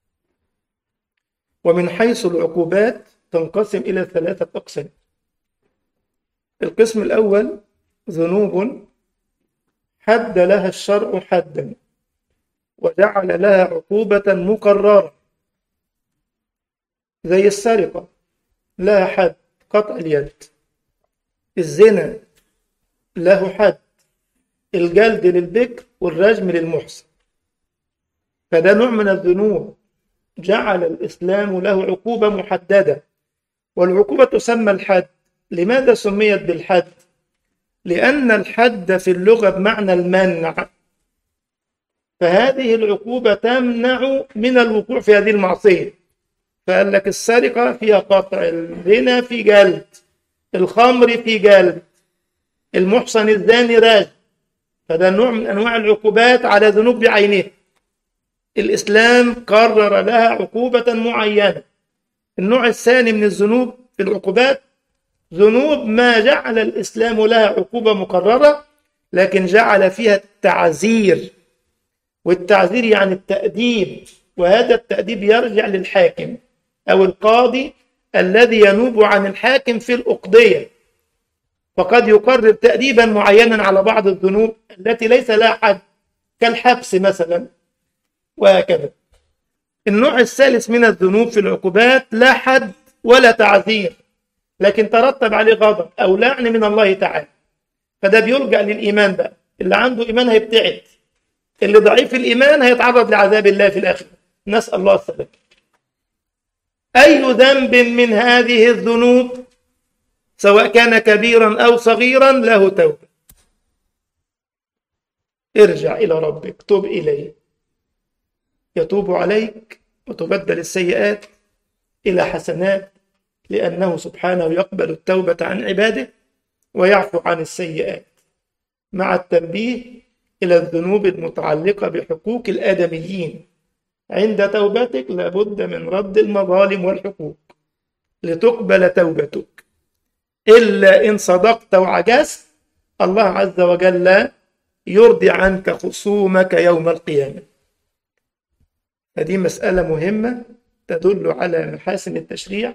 ومن حيث العقوبات تنقسم إلى ثلاثة أقسام. القسم الأول ذنوب حد لها الشرع حدا وجعل لها عقوبة مقررة، زي السرقة لها حد قطع اليد، الزنا له حد، الجلد للبكر والرجم للمحصن. فده نوع من الذنوب جعل الإسلام له عقوبة محددة، والعقوبة تسمى الحد. لماذا سميت بالحد؟ لأن الحد في اللغة بمعنى المنع، فهذه العقوبة تمنع من الوقوع في هذه المعصية. فقال لك السرقة فيها قطع، الزنا في جلد، الخمر في جلد، المحصن الزاني راجم. فده نوع من أنواع العقوبات على ذنوب بعينها. الإسلام قرر لها عقوبة معينة. النوع الثاني من الذنوب في العقوبات ذنوب ما جعل الإسلام لها عقوبة مقررة، لكن جعل فيها التعزير، والتعزير يعني التأديب، وهذا التأديب يرجع للحاكم أو القاضي الذي ينوب عن الحاكم في الأقضية، فقد يقرر تأديبا معينا على بعض الذنوب التي ليس لها حد كالحبس مثلا، وهكذا. النوع الثالث من الذنوب في العقوبات لا حد ولا تعزير، لكن ترتب عليه غضب أو لعن من الله تعالى، فده بيرجع للإيمان بقى. اللي عنده إيمان هيبتعد، اللي ضعيف الإيمان هيتعرض لعذاب الله في الآخرة، نسأل الله السلامة. أي ذنب من هذه الذنوب سواء كان كبيرا أو صغيرا له توبة. ارجع إلى ربك، توب إليه، يتوب عليك وتبدل السيئات إلى حسنات، لأنه سبحانه يقبل التوبة عن عباده ويعفو عن السيئات، مع التنبيه إلى الذنوب المتعلقة بحقوق الآدميين. عند توبتك لابد من رد المظالم والحقوق لتقبل توبتك، إلا إن صدقت وعجزت الله عز وجل يرضي عنك خصومك يوم القيامة. هذه مسألة مهمة تدل على محاسن التشريع،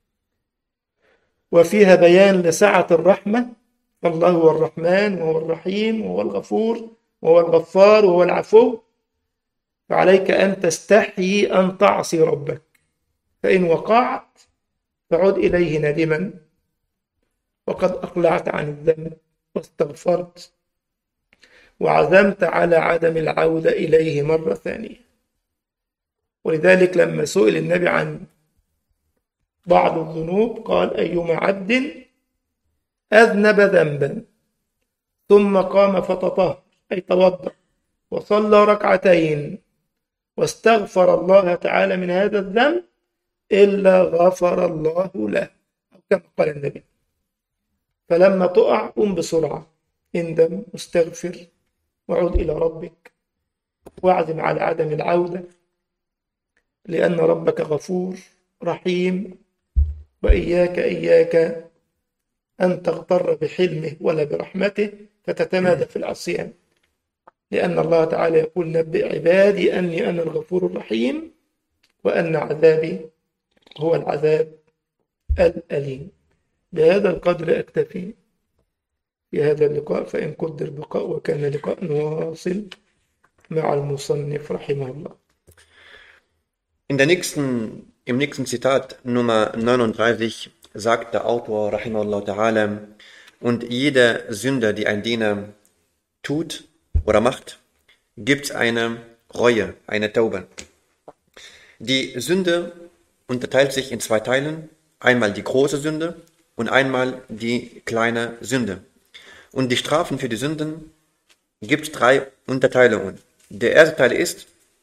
وفيها بيان لسعة الرحمة. فالله هو الرحمن وهو الرحيم وهو الغفور وهو الغفار وهو العفو، فعليك أن تستحيي أن تعصي ربك، فإن وقعت فعد إليه ندما وقد أقلعت عن الذنب واستغفرت وعزمت على عدم العودة إليه مرة ثانية. ولذلك لما سئل النبي عن بعض الذنوب قال: أيما عبد أذنب ذنبا ثم قام فتطهر، أي توضأ وصلى ركعتين واستغفر الله تعالى من هذا الذنب إلا غفر الله له، أو كما قال النبي. فلما تقع قم بسرعة، اندم واستغفر وعود إلى ربك واعزم على عدم العودة، لأن ربك غفور رحيم. وإياك إياك أن تغتر بحلمه ولا برحمته فتتمادى في العصيان، لأن الله تعالى يقول: نبئ عبادي أني أنا الغفور الرحيم وأن عذابي هو العذاب الأليم. بهذا القدر أكتفي في هذا اللقاء، فإن قدر بقاء وكان لقاء واصل مع المصنف رحمه الله. In der nächsten, im nächsten Zitat Nummer neununddreißig sagt der Autor Rahimahullah Ta'ala: und jede Sünde, die ein Diener tut oder macht, gibt eine Reue, eine Taube. Die Sünde unterteilt sich in zwei Teilen, einmal die große Sünde und einmal die kleine Sünde. Und die Strafen für die Sünden gibt es drei Unterteilungen. Der erste Teil ist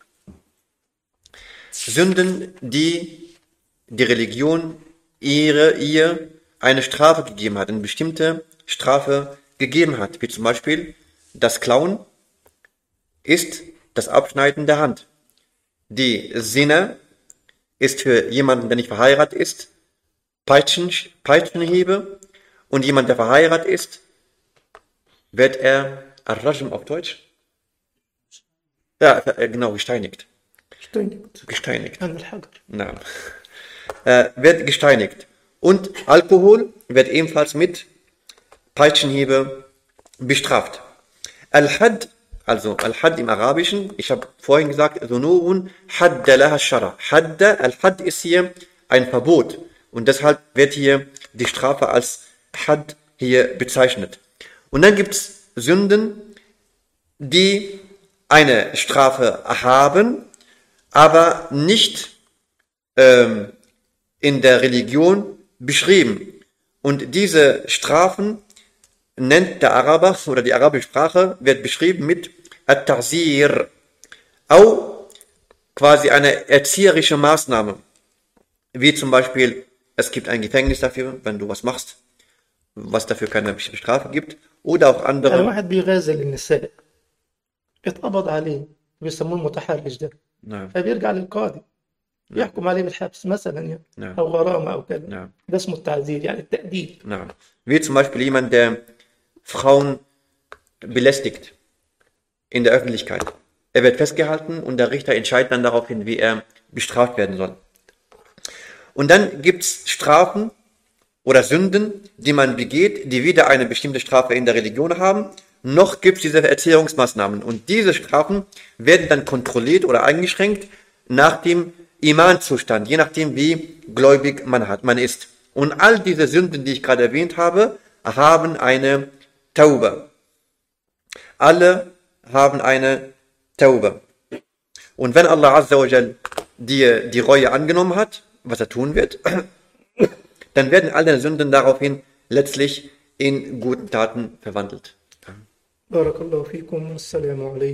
Sünden, die die Religion ihre, ihr eine Strafe gegeben hat, eine bestimmte Strafe gegeben hat, wie zum Beispiel das Klauen ist das Abschneiden der Hand. Die Zina ist für jemanden, der nicht verheiratet ist, Peitschen, Peitschenhiebe, und jemand, der verheiratet ist, wird er Ar-Rajm auf Deutsch? Ja, genau, gesteinigt. Gesteinigt. Gesteinigt. An Nein. Äh, wird gesteinigt. Und Alkohol wird ebenfalls mit Peitschenhiebe bestraft. Al-Hadd, also Al-Hadd im Arabischen, ich habe vorhin gesagt, Dhunubun Hadda laha Shara. Hadda, Al-Hadd ist hier ein Verbot. Und deshalb wird hier die Strafe als Hadd hier bezeichnet. Und dann gibt es Sünden, die eine Strafe haben, aber nicht ähm, in der Religion beschrieben. Und diese Strafen nennt der Araber oder die arabische Sprache wird beschrieben mit At-Ta'zir, auch quasi eine erzieherische Maßnahme, wie zum Beispiel, es gibt ein Gefängnis dafür, wenn du was machst, was dafür keine Strafe gibt, oder auch يعني andere. واحد بيغازل النساء اتقبض عليه بيسموه المتحرش ده نعم فبيرجع للقاضي يحكم عليه بالحبس مثلا يعني نعم أو غرامة أو كذا نعم ده اسمه التعزير يعني التأديب نعم. Wie zum Beispiel jemand, der Frauen belästigt in der Öffentlichkeit. Er wird festgehalten und der Richter entscheidet dann daraufhin, wie er bestraft werden soll. Und dann gibt es Strafen oder Sünden, die man begeht, die weder eine bestimmte Strafe in der Religion haben, noch gibt es diese Erziehungsmaßnahmen. Und diese Strafen werden dann kontrolliert oder eingeschränkt nach dem Imanzustand, je nachdem wie gläubig man hat, man ist. Und all diese Sünden, die ich gerade erwähnt habe, haben eine Tauba. Alle haben eine Tauba. Und wenn Allah Azza wa Jal die, die Reue angenommen hat, was er tun wird, dann werden alle Sünden daraufhin letztlich in guten Taten verwandelt. بارك الله فيكم والسلام عليكم